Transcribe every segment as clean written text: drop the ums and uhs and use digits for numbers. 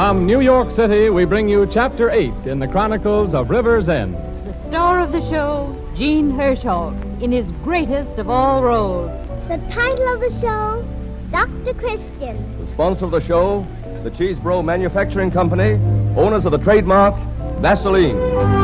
From New York City, we bring you Chapter 8 in the Chronicles of River's End. The star of the show, Gene Herschel, in his greatest of all roles. The title of the show, Dr. Christian. The sponsor of the show, the Cheesebro Manufacturing Company, owners of the trademark Vaseline.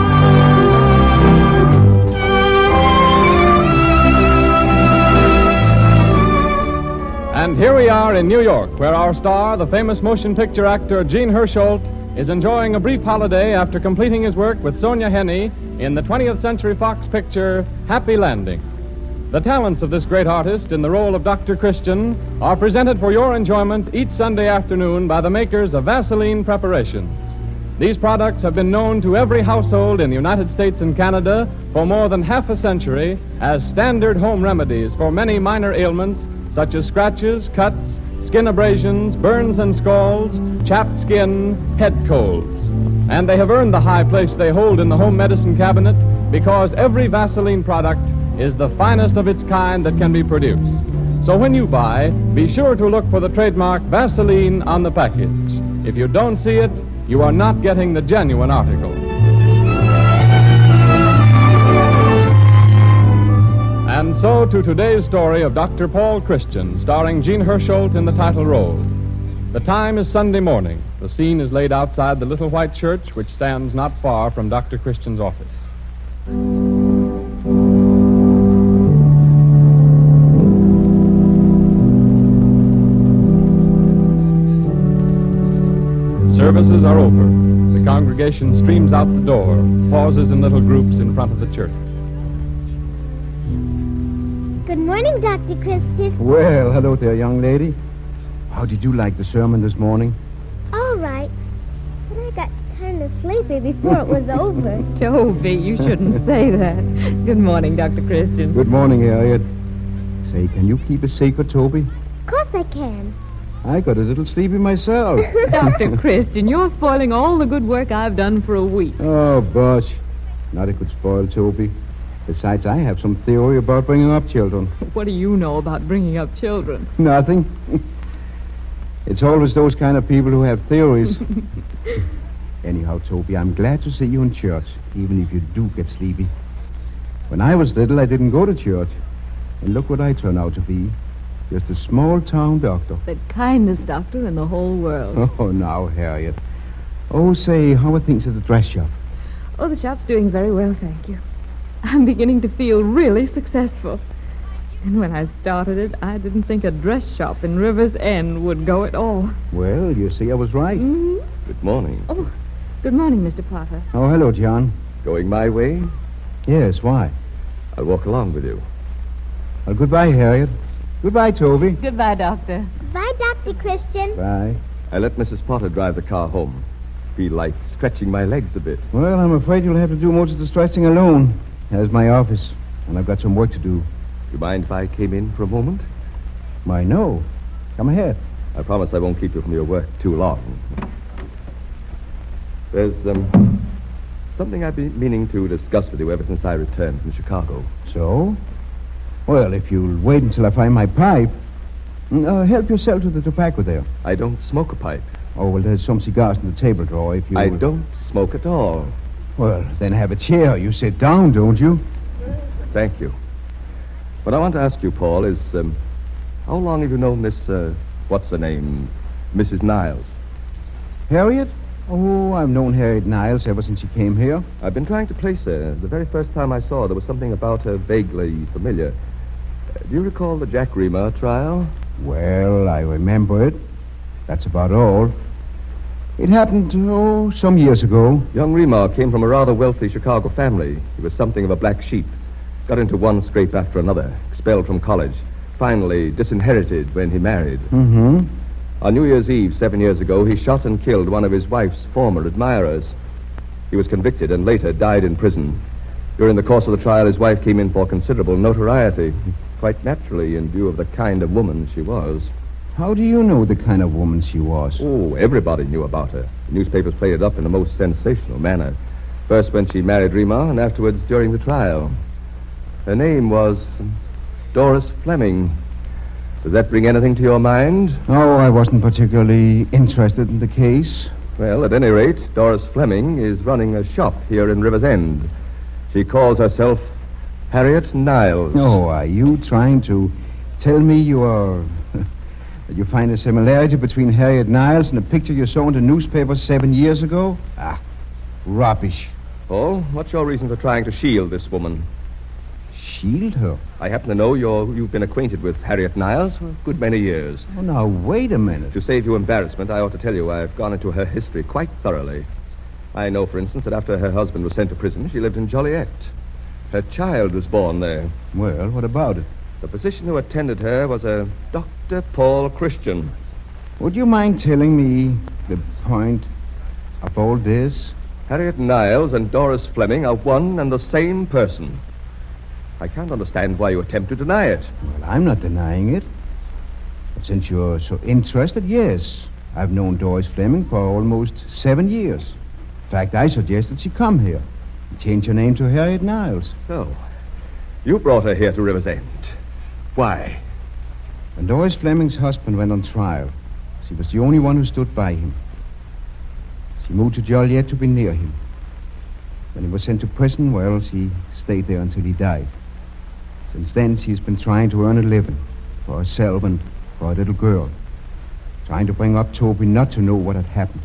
And here we are in New York, where our star, the famous motion picture actor Gene Herschel, is enjoying a brief holiday after completing his work with Sonia Henney in the 20th Century Fox picture Happy Landing. The talents of this great artist in the role of Dr. Christian are presented for your enjoyment each Sunday afternoon by the makers of Vaseline preparations. These products have been known to every household in the United States and Canada for more than half a century as standard home remedies for many minor ailments such as scratches, cuts, skin abrasions, burns and scalds, chapped skin, head colds. And they have earned the high place they hold in the home medicine cabinet because every Vaseline product is the finest of its kind that can be produced. So when you buy, be sure to look for the trademark Vaseline on the package. If you don't see it, you are not getting the genuine article. And so to today's story of Dr. Paul Christian, starring Gene Herschel in the title role. The time is Sunday morning. The scene is laid outside the little white church, which stands not far from Dr. Christian's office. Services are over. The congregation streams out the door, pauses in little groups in front of the church. Good morning, Dr. Christian. Well, hello there, young lady. How did you like the sermon this morning? All right. But I got kind of sleepy before it was over. Toby, you shouldn't say that. Good morning, Dr. Christian. Good morning, Harriet. Say, can you keep a secret, Toby? Of course I can. I got a little sleepy myself. Dr. Christian, you're spoiling all the good work I've done for a week. Oh, bosh. Not it could spoil, Toby. Besides, I have some theory about bringing up children. What do you know about bringing up children? Nothing. It's always those kind of people who have theories. Anyhow, Toby, I'm glad to see you in church, even if you do get sleepy. When I was little, I didn't go to church. And look what I turn out to be. Just a small-town doctor. The kindest doctor in the whole world. Oh, now, Harriet. Oh, say, how are things at the dress shop? Oh, the shop's doing very well, thank you. I'm beginning to feel really successful. And when I started it, I didn't think a dress shop in River's End would go at all. Well, you see, I was right. Mm-hmm. Good morning. Oh, good morning, Mr. Potter. Oh, hello, John. Going my way? Yes, why? I'll walk along with you. Well, goodbye, Harriet. Goodbye, Toby. Goodbye, Doctor. Bye, Dr. Christian. Bye. I let Mrs. Potter drive the car home. Feel like stretching my legs a bit. Well, I'm afraid you'll have to do most of the stretching alone. There's my office, and I've got some work to do. Do you mind if I came in for a moment? Why, no. Come ahead. I promise I won't keep you from your work too long. There's, something I've been meaning to discuss with you ever since I returned from Chicago. So? Well, if you'll wait until I find my pipe. Help yourself to the tobacco there. I don't smoke a pipe. Oh, well, there's some cigars in the table drawer if you... I don't smoke at all. Well, then have a chair. You sit down, don't you? Thank you. What I want to ask you, Paul, is, how long have you known this, what's her name, Mrs. Niles? Harriet? Oh, I've known Harriet Niles ever since she came here. I've been trying to place her. The very first time I saw her, there was something about her vaguely familiar. Do you recall the Jack Reamer trial? Well, I remember it. That's about all. It happened, some years ago. Young Reamer came from a rather wealthy Chicago family. He was something of a black sheep. Got into one scrape after another. Expelled from college. Finally disinherited when he married. Mm-hmm. On New Year's Eve 7 years ago, he shot and killed one of his wife's former admirers. He was convicted and later died in prison. During the course of the trial, his wife came in for considerable notoriety. Quite naturally, in view of the kind of woman she was. How do you know the kind of woman she was? Oh, everybody knew about her. The newspapers played it up in the most sensational manner. First when she married Reamer, and afterwards during the trial. Her name was Doris Fleming. Does that bring anything to your mind? Oh, I wasn't particularly interested in the case. Well, at any rate, Doris Fleming is running a shop here in River's End. She calls herself Harriet Niles. Oh, are you trying to tell me you are... that you find a similarity between Harriet Niles and a picture you saw in the newspaper 7 years ago? Ah, rubbish. Paul, what's your reason for trying to shield this woman? Shield her? I happen to know you've been acquainted with Harriet Niles for a good many years. Oh, now, wait a minute. To save you embarrassment, I ought to tell you I've gone into her history quite thoroughly. I know, for instance, that after her husband was sent to prison, she lived in Joliet. Her child was born there. Well, what about it? The physician who attended her was a Dr. Paul Christian. Would you mind telling me the point of all this? Harriet Niles and Doris Fleming are one and the same person. I can't understand why you attempt to deny it. Well, I'm not denying it. But since you're so interested, yes. I've known Doris Fleming for almost 7 years. In fact, I suggested she come here and change her name to Harriet Niles. So, you brought her here to River's End. Why? When Doris Fleming's husband went on trial, she was the only one who stood by him. She moved to Joliet to be near him. When he was sent to prison, well, she stayed there until he died. Since then, she's been trying to earn a living for herself and for a little girl. Trying to bring up Toby not to know what had happened.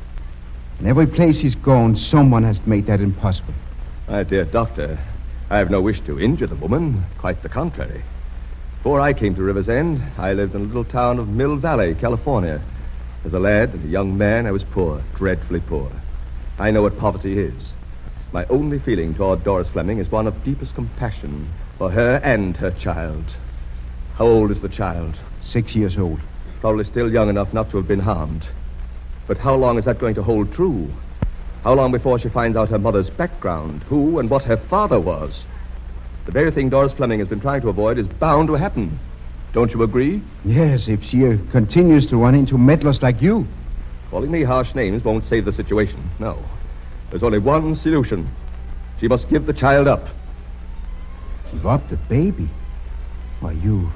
In every place he's gone, someone has made that impossible. My dear doctor, I have no wish to injure the woman. Quite the contrary. Before I came to River's End, I lived in a little town of Mill Valley, California. As a lad and a young man, I was poor, dreadfully poor. I know what poverty is. My only feeling toward Doris Fleming is one of deepest compassion for her and her child. How old is the child? 6 years old. Probably still young enough not to have been harmed. But how long is that going to hold true? How long before she finds out her mother's background, who and what her father was? The very thing Doris Fleming has been trying to avoid is bound to happen. Don't you agree? Yes, if she continues to run into meddlers like you. Calling me harsh names won't save the situation, no. There's only one solution. She must give the child up. Give up the baby? Why, you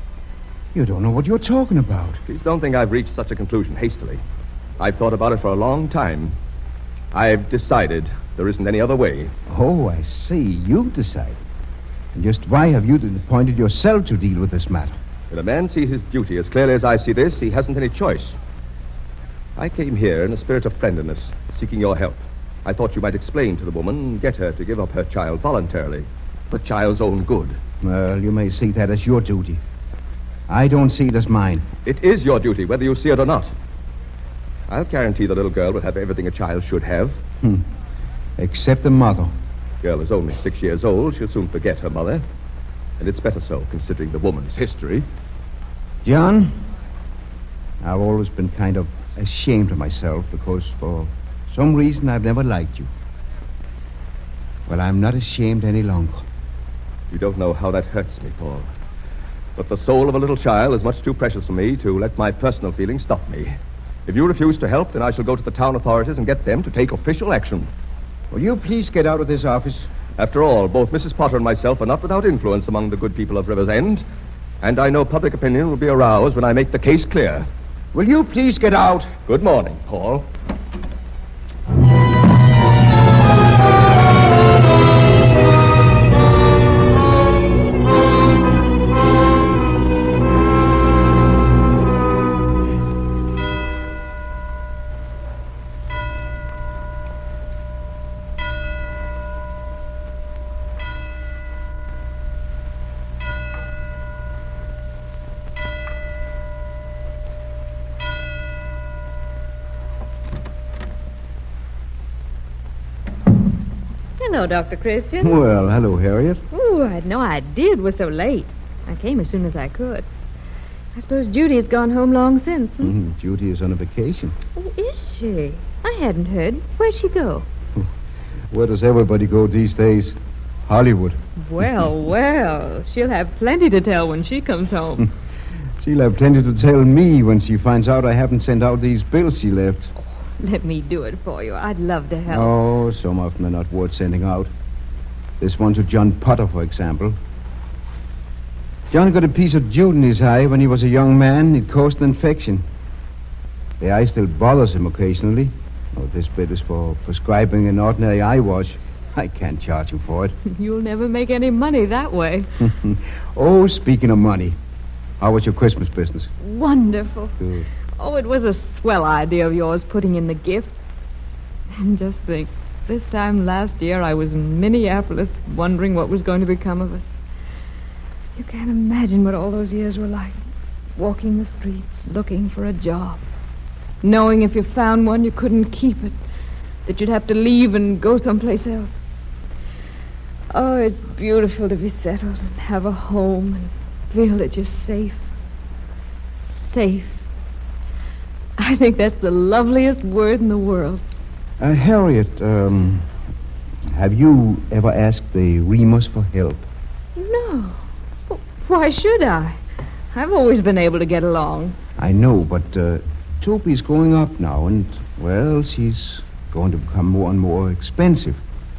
don't know what you're talking about. Please don't think I've reached such a conclusion hastily. I've thought about it for a long time. I've decided there isn't any other way. Oh, I see. You've decided. And just why have you appointed yourself to deal with this matter? When a man sees his duty as clearly as I see this, he hasn't any choice. I came here in a spirit of friendliness, seeking your help. I thought you might explain to the woman and get her to give up her child voluntarily, for the child's own good. Well, you may see that as your duty. I don't see it as mine. It is your duty, whether you see it or not. I'll guarantee the little girl will have everything a child should have. Except the mother. The girl is only 6 years old. She'll soon forget her mother. And it's better so, considering the woman's history. John, I've always been kind of ashamed of myself because for some reason I've never liked you. Well, I'm not ashamed any longer. You don't know how that hurts me, Paul. But the soul of a little child is much too precious for me to let my personal feelings stop me. If you refuse to help, then I shall go to the town authorities and get them to take official action. Will you please get out of this office? After all, both Mrs. Potter and myself are not without influence among the good people of River's End, and I know public opinion will be aroused when I make the case clear. Will you please get out? Good morning, Paul. Hello, Dr. Christian. Well, hello, Harriet. Oh, I had no idea it was so late. I came as soon as I could. I suppose Judy has gone home long since. Judy is on a vacation. Oh, is she? I hadn't heard. Where'd she go? Where does everybody go these days? Hollywood. Well, she'll have plenty to tell when she comes home. She'll have plenty to tell me when she finds out I haven't sent out these bills she left. Let me do it for you. I'd love to help. Oh, some of them are not worth sending out. This one to John Potter, for example. John got a piece of jute in his eye when he was a young man. It caused an infection. The eye still bothers him occasionally. Oh, this bit is for prescribing an ordinary eye wash. I can't charge you for it. You'll never make any money that way. Oh, speaking of money, how was your Christmas business? Wonderful. Good. Oh, it was a swell idea of yours putting in the gift. And just think, this time last year I was in Minneapolis wondering what was going to become of us. You can't imagine what all those years were like. Walking the streets, looking for a job. Knowing if you found one, you couldn't keep it. That you'd have to leave and go someplace else. Oh, it's beautiful to be settled and have a home and feel that you're safe. Safe. I think that's the loveliest word in the world. Harriet, have you ever asked the Remus for help? No. Why should I? I've always been able to get along. I know, but Toby's growing up now, and, well, she's going to become more and more expensive.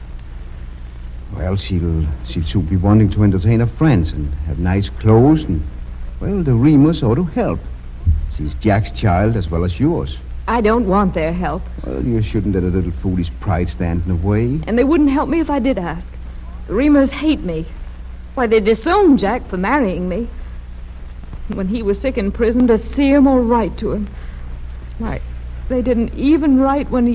Well, she'll soon be wanting to entertain her friends and have nice clothes, and, well, the Remus ought to help. She's Jack's child as well as yours. I don't want their help. Well, you shouldn't let a little foolish pride stand in the way. And they wouldn't help me if I did ask. The Remus hate me. Why, they disowned Jack for marrying me. When he was sick in prison, to see him or write to him. Why, they didn't even write when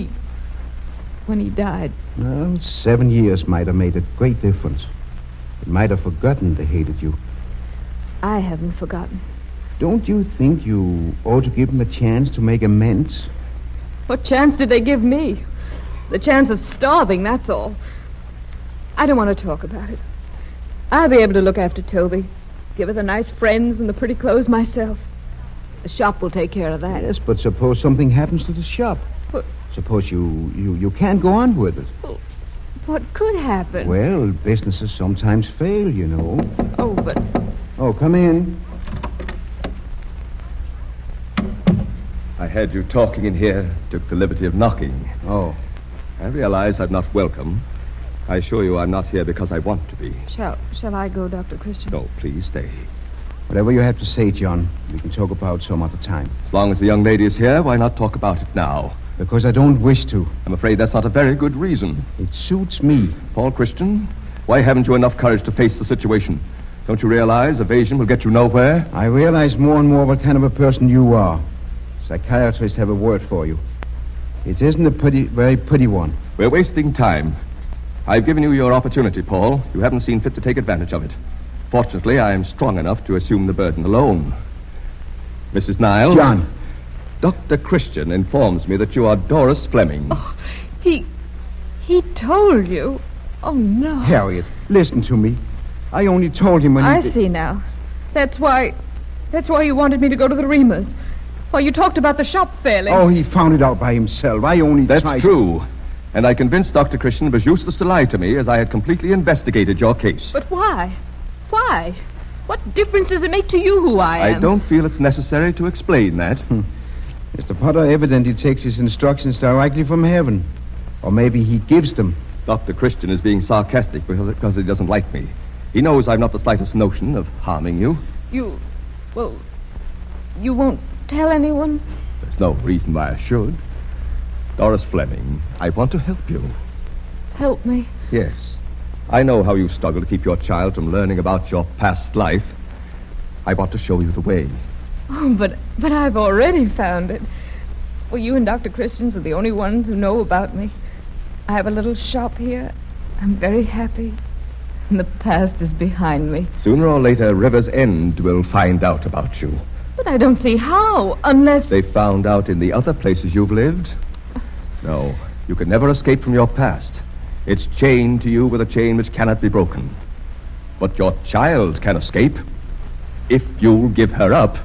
he died. Well, 7 years might have made a great difference. They might have forgotten they hated you. I haven't forgotten. Don't you think you ought to give them a chance to make amends? What chance did they give me? The chance of starving, that's all. I don't want to talk about it. I'll be able to look after Toby. Give her the nice friends and the pretty clothes myself. The shop will take care of that. Yes, but suppose something happens to the shop. What? Suppose you can't go on with it. Well, what could happen? Well, businesses sometimes fail, you know. Oh, but... Oh, come in. I heard you talking in here, took the liberty of knocking. Oh. I realize I'm not welcome. I assure you I'm not here because I want to be. Shall I go, Dr. Christian? No, please stay. Whatever you have to say, John, we can talk about some other time. As long as the young lady is here, why not talk about it now? Because I don't wish to. I'm afraid that's not a very good reason. It suits me. Paul Christian, why haven't you enough courage to face the situation? Don't you realize evasion will get you nowhere? I realize more and more what kind of a person you are. Psychiatrists have a word for you. It isn't a very pretty one. We're wasting time. I've given you your opportunity, Paul. You haven't seen fit to take advantage of it. Fortunately, I am strong enough to assume the burden alone. Mrs. Nile? John. Dr. Christian informs me that you are Doris Fleming. Oh, he told you? Oh, no. Harriet, listen to me. I only told him when I see now. That's why you wanted me to go to the Remus. Why, you talked about the shop failing. Oh, he found it out by himself. I only That's tried... true. And I convinced Dr. Christian it was useless to lie to me as I had completely investigated your case. But why? Why? What difference does it make to you who I am? I don't feel it's necessary to explain that. Mr. Potter evidently takes his instructions directly from heaven. Or maybe he gives them. Dr. Christian is being sarcastic because he doesn't like me. He knows I've not the slightest notion of harming you. You won't tell anyone? There's no reason why I should. Doris Fleming, I want to help you. Help me? Yes. I know how you struggle to keep your child from learning about your past life. I want to show you the way. Oh, but I've already found it. Well, you and Dr. Christians are the only ones who know about me. I have a little shop here. I'm very happy. And the past is behind me. Sooner or later, River's End will find out about you. But I don't see how, unless... They found out in the other places you've lived. No, you can never escape from your past. It's chained to you with a chain which cannot be broken. But your child can escape if you'll give her up.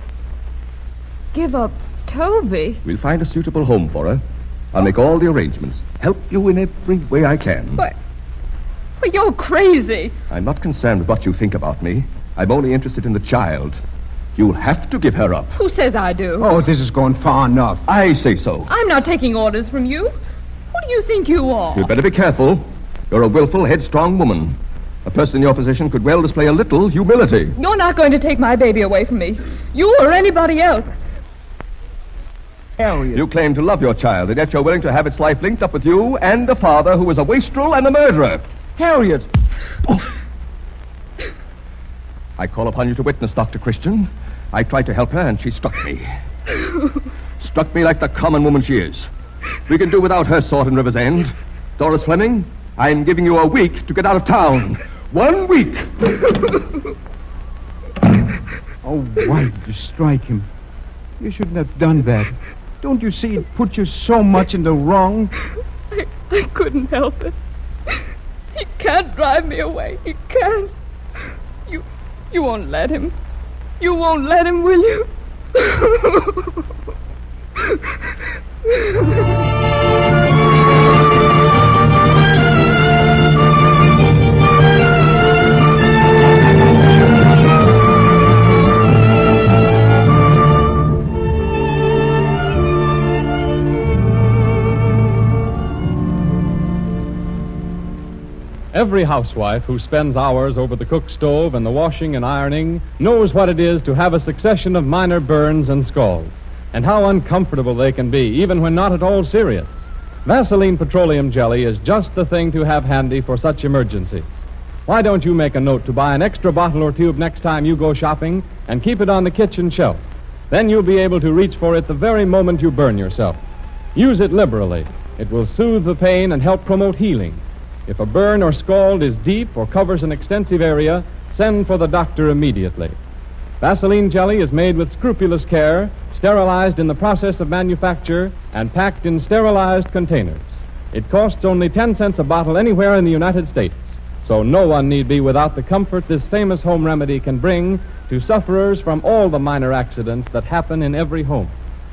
Give up Toby? We'll find a suitable home for her. I'll make all the arrangements. Help you in every way I can. But you're crazy. I'm not concerned with what you think about me. I'm only interested in the child. You'll have to give her up. Who says I do? Oh, this is going far enough. I say so. I'm not taking orders from you. Who do you think you are? You'd better be careful. You're a willful, headstrong woman. A person in your position could well display a little humility. You're not going to take my baby away from me. You or anybody else. Harriet. You claim to love your child, and yet you're willing to have its life linked up with you and a father who is a wastrel and a murderer. Harriet! Oh. I call upon you to witness, Dr. Christian. I tried to help her, and she struck me. Struck me like the common woman she is. We can do without her sort in River's End. Doris Fleming, I'm giving you a week to get out of town. 1 week. Oh, why did you strike him? You shouldn't have done that. Don't you see it put you so much in the wrong? I couldn't help it. He can't drive me away. He can't. You won't let him. You won't let him, will you? Every housewife who spends hours over the cook stove and the washing and ironing knows what it is to have a succession of minor burns and scalds, and how uncomfortable they can be, even when not at all serious. Vaseline Petroleum Jelly is just the thing to have handy for such emergencies. Why don't you make a note to buy an extra bottle or tube next time you go shopping and keep it on the kitchen shelf? Then you'll be able to reach for it the very moment you burn yourself. Use it liberally. It will soothe the pain and help promote healing. If a burn or scald is deep or covers an extensive area, send for the doctor immediately. Vaseline Jelly is made with scrupulous care, sterilized in the process of manufacture, and packed in sterilized containers. It costs only 10 cents a bottle anywhere in the United States, so no one need be without the comfort this famous home remedy can bring to sufferers from all the minor accidents that happen in every home.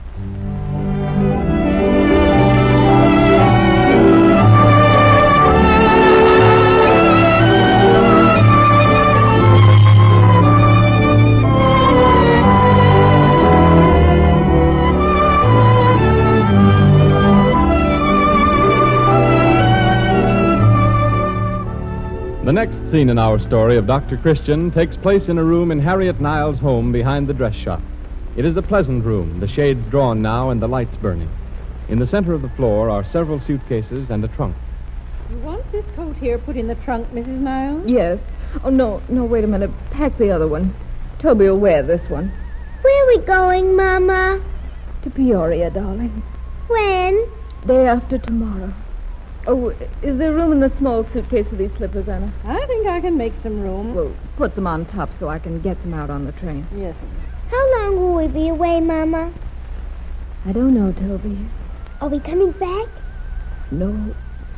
The next scene in our story of Dr. Christian takes place in a room in Harriet Niles' home behind the dress shop. It is a pleasant room, the shades drawn now and the lights burning. In the center of the floor are several suitcases and a trunk. You want this coat here put in the trunk, Mrs. Niles? Yes. Oh, no, wait a minute. Pack the other one. Toby will wear this one. Where are we going, Mama? To Peoria, darling. When? Day after tomorrow. Oh, is there room in the small suitcase for these slippers, Anna? I think I can make some room. Well, put them on top so I can get them out on the train. Yes. How long will we be away, Mama? I don't know, Toby. Are we coming back? No.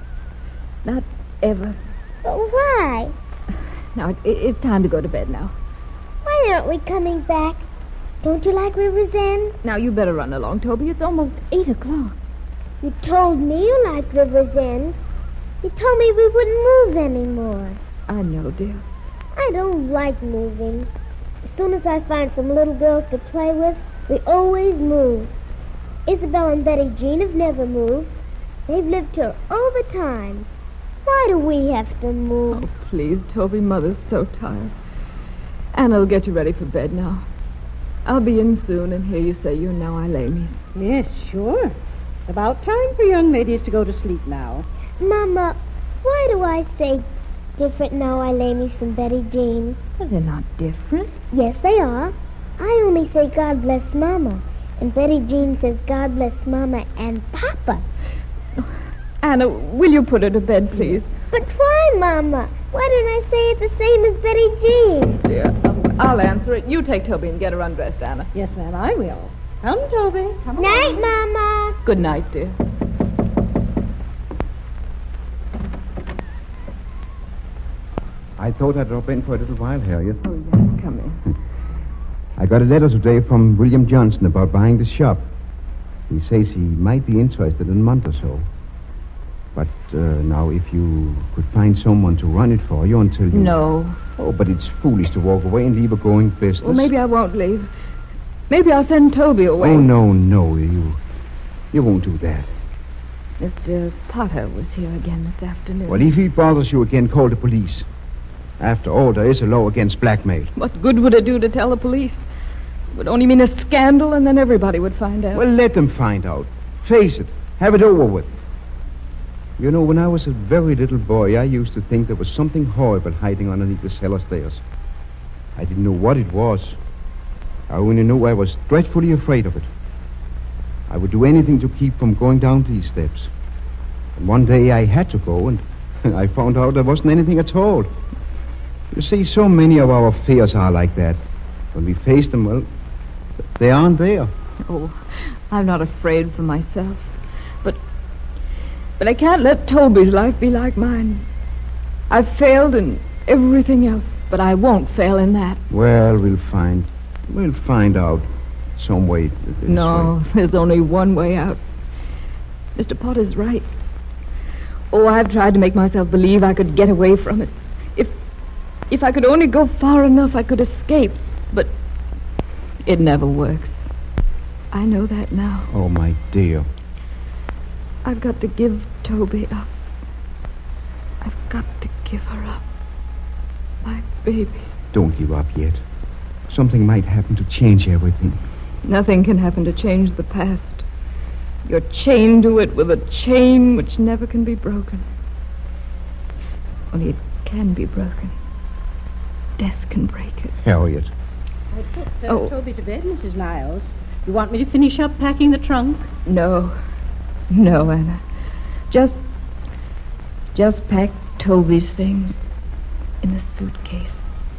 Not ever. But why? Now, it's time to go to bed now. Why aren't we coming back? Don't you like River's End? Now, you better run along, Toby. It's almost 8 o'clock. You told me you liked River's End. You told me we wouldn't move anymore. I know, dear. I don't like moving. As soon as I find some little girls to play with, we always move. Isabel and Betty Jean have never moved. They've lived here all the time. Why do we have to move? Oh, please, Toby. Mother's so tired. Anna will get you ready for bed now. I'll be in soon and hear you say you're now Eilene's. Yes, sure. It's about time for young ladies to go to sleep now. Mama, why do I say different now, Eilene's from Betty Jean? Well, they're not different. Yes, they are. I only say God bless Mama. And Betty Jean says God bless Mama and Papa. Anna, will you put her to bed, please? But why, Mama? Why don't I say it the same as Betty Jean? Dear, I'll answer it. You take Toby and get her undressed, Anna. Yes, ma'am, I will. Come, Toby. Come Night, along. Mama. Good night, dear. I thought I'd drop in for a little while, Harriet. Oh, yes, come in. I got a letter today from William Johnson about buying the shop. He says he might be interested in a month or so. But now, if you could find someone to run it for you until you... No. Oh, but it's foolish to walk away and leave a going business. Well, maybe I won't leave. Maybe I'll send Toby away. Oh, no. You won't do that. Mr. Potter was here again this afternoon. Well, if he bothers you again, call the police. After all, there is a law against blackmail. What good would it do to tell the police? It would only mean a scandal, and then everybody would find out. Well, let them find out. Face it. Have it over with. You know, when I was a very little boy, I used to think there was something horrible hiding underneath the cellar stairs. I didn't know what it was. I only knew I was dreadfully afraid of it. I would do anything to keep from going down these steps. And one day I had to go, and I found out there wasn't anything at all. You see, so many of our fears are like that. When we face them, well, they aren't there. Oh, I'm not afraid for myself. But I can't let Toby's life be like mine. I've failed in everything else, but I won't fail in that. Well, we'll find out some way. No, there's only one way out. Mr. Potter's right. Oh, I've tried to make myself believe I could get away from it. If I could only go far enough, I could escape. But it never works. I know that now. Oh, my dear. I've got to give Toby up. I've got to give her up. My baby. Don't give up yet. Something might happen to change everything. Nothing can happen to change the past. You're chained to it with a chain which never can be broken. Only it can be broken. Death can break it. Harriet. I put Toby to bed, Mrs. Niles. You want me to finish up packing the trunk? No, Anna. Just pack Toby's things in the suitcase.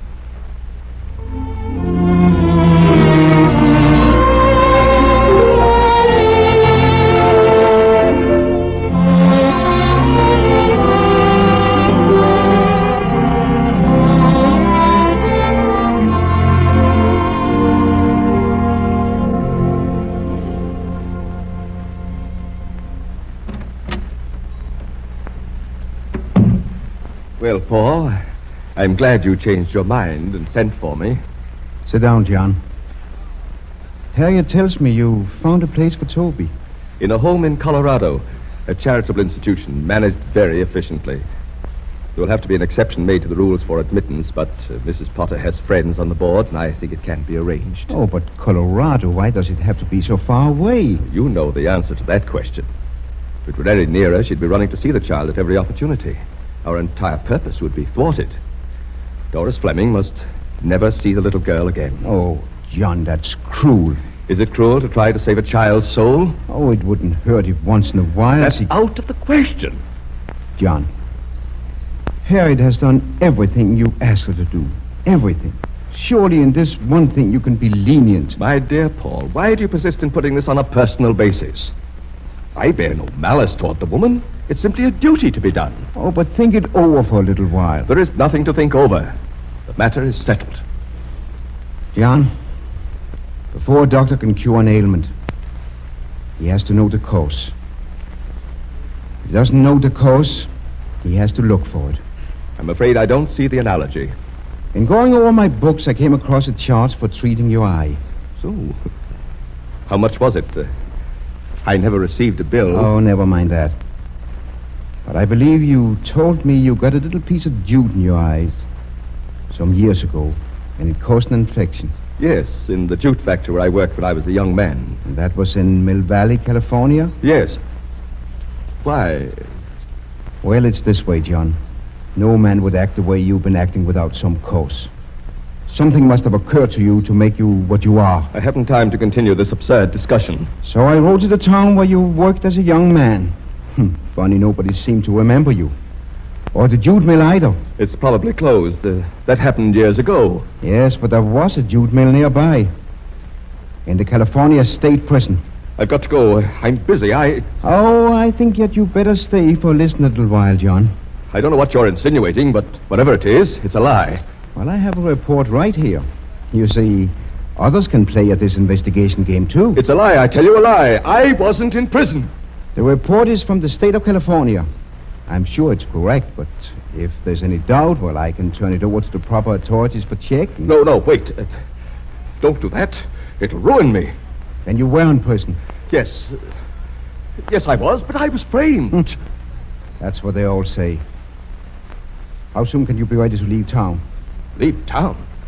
Well, Paul, I'm glad you changed your mind and sent for me. Sit down, John. Harriet tells me you found a place for Toby. In a home in Colorado, a charitable institution managed very efficiently. There will have to be an exception made to the rules for admittance, but Mrs. Potter has friends on the board, and I think it can be arranged. Oh, but Colorado, why does it have to be so far away? You know the answer to that question. If it were any nearer, she'd be running to see the child at every opportunity. Our entire purpose would be thwarted. Doris Fleming must never see the little girl again. Oh, John, that's cruel. Is it cruel to try to save a child's soul? Oh, it wouldn't hurt if once in a while... That's out of the question. John, Harriet has done everything you asked her to do. Everything. Surely in this one thing you can be lenient. My dear Paul, why do you persist in putting this on a personal basis? I bear no malice toward the woman. It's simply a duty to be done. Oh, but think it over for a little while. There is nothing to think over. The matter is settled. John, before a doctor can cure an ailment, he has to know the cause. If he doesn't know the cause, he has to look for it. I'm afraid I don't see the analogy. In going over my books, I came across a chart for treating your eye. So, how much was it? I never received a bill. Oh, never mind that. But I believe you told me you got a little piece of jute in your eyes some years ago, and it caused an infection. Yes, in the jute factory where I worked when I was a young man. And that was in Mill Valley, California? Yes. Why? Well, it's this way, John. No man would act the way you've been acting without some cause. Something must have occurred to you to make you what you are. I haven't time to continue this absurd discussion. So I rode to the town where you worked as a young man. Funny nobody seemed to remember you. Or the jute mill either. It's probably closed. That happened years ago. Yes, but there was a jute mill nearby. In the California State Prison. I've got to go. I'm busy. Oh, I think yet you better stay for a little while, John. I don't know what you're insinuating, but whatever it is, it's a lie. Well, I have a report right here. You see, others can play at this investigation game, too. It's a lie. I tell you a lie. I wasn't in prison. The report is from the state of California. I'm sure it's correct, but if there's any doubt, well, I can turn it over to the proper authorities for check. No, wait. Don't do that. It'll ruin me. Then you were in prison? Yes. Yes, I was, but I was framed. That's what they all say. How soon can you be ready to leave town? Leave town?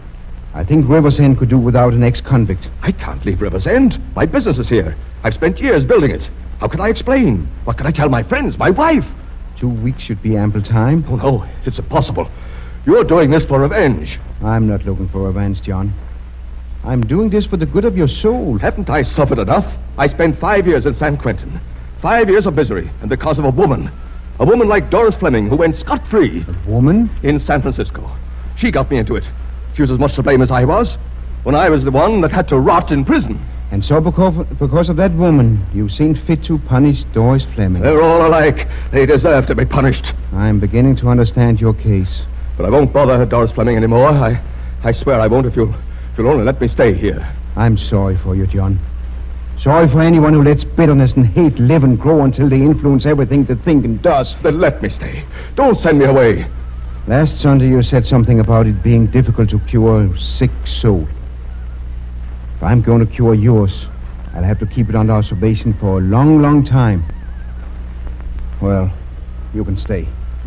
I think River's End could do without an ex-convict. I can't leave River's End. My business is here. I've spent years building it. How can I explain? What can I tell my friends, my wife? 2 weeks should be ample time. Oh, no, it's impossible. You're doing this for revenge. I'm not looking for revenge, John. I'm doing this for the good of your soul. Haven't I suffered enough? I spent 5 years in San Quentin. 5 years of misery, and because of a woman. A woman like Doris Fleming, who went scot-free. A woman? In San Francisco. She got me into it. She was as much to blame as I was, when I was the one that had to rot in prison. And so because of that woman, you've seen fit to punish Doris Fleming. They're all alike. They deserve to be punished. I'm beginning to understand your case. But I won't bother Doris Fleming anymore. I swear I won't if you'll only let me stay here. I'm sorry for you, John. Sorry for anyone who lets bitterness and hate live and grow until they influence everything they think and does. Then let me stay. Don't send me away. Last Sunday you said something about it being difficult to cure a sick soul. If I'm going to cure yours, I'll have to keep it under observation for a long, long time. Well, you can stay.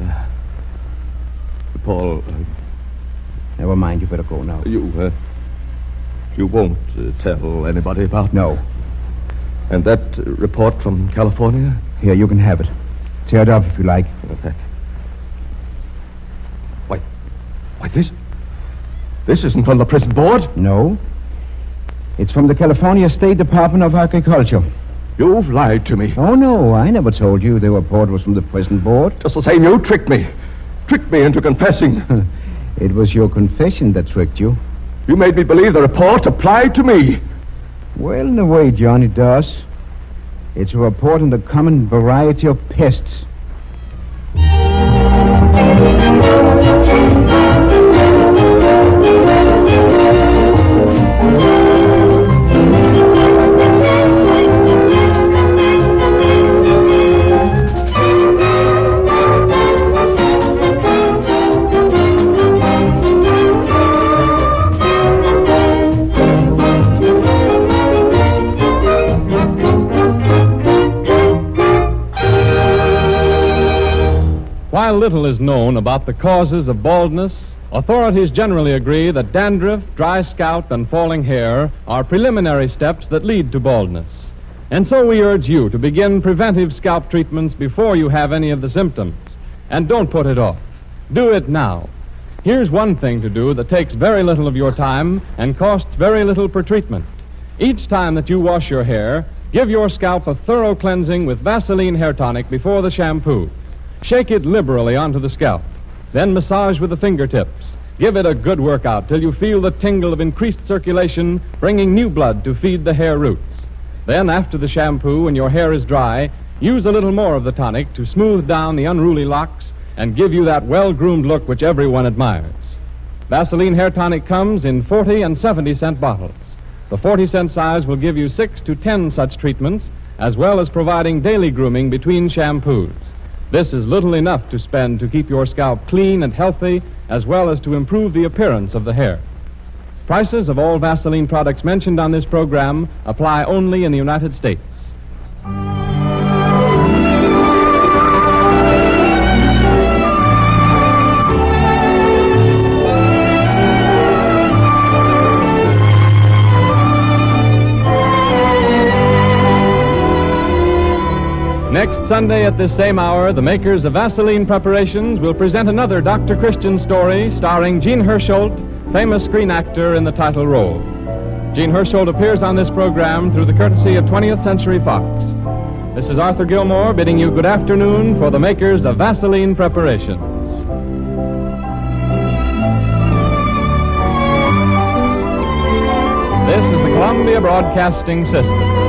Paul... Never mind, you better go now. You won't tell anybody about... No. And that report from California? Here, you can have it. Tear it up if you like. Okay. Why, this isn't from the prison board? No. It's from the California State Department of Agriculture. You've lied to me. Oh, no, I never told you the report was from the prison board. Just the same, you tricked me. Tricked me into confessing. It was your confession that tricked you. You made me believe the report applied to me. Well, in a way, John, it does. It's a report on the common variety of pests. While little is known about the causes of baldness, authorities generally agree that dandruff, dry scalp, and falling hair are preliminary steps that lead to baldness. And so we urge you to begin preventive scalp treatments before you have any of the symptoms. And don't put it off. Do it now. Here's one thing to do that takes very little of your time and costs very little per treatment. Each time that you wash your hair, give your scalp a thorough cleansing with Vaseline hair tonic before the shampoo. Shake it liberally onto the scalp. Then massage with the fingertips. Give it a good workout till you feel the tingle of increased circulation, bringing new blood to feed the hair roots. Then, after the shampoo and your hair is dry, use a little more of the tonic to smooth down the unruly locks and give you that well-groomed look which everyone admires. Vaseline hair tonic comes in 40 and 70-cent bottles. The 40-cent size will give you 6 to 10 such treatments, as well as providing daily grooming between shampoos. This is little enough to spend to keep your scalp clean and healthy, as well as to improve the appearance of the hair. Prices of all Vaseline products mentioned on this program apply only in the United States. Next Sunday at this same hour, the makers of Vaseline preparations will present another Dr. Christian story starring Jean Hersholt, famous screen actor in the title role. Jean Hersholt appears on this program through the courtesy of 20th Century Fox. This is Arthur Gilmore bidding you good afternoon for the makers of Vaseline preparations. This is the Columbia Broadcasting System.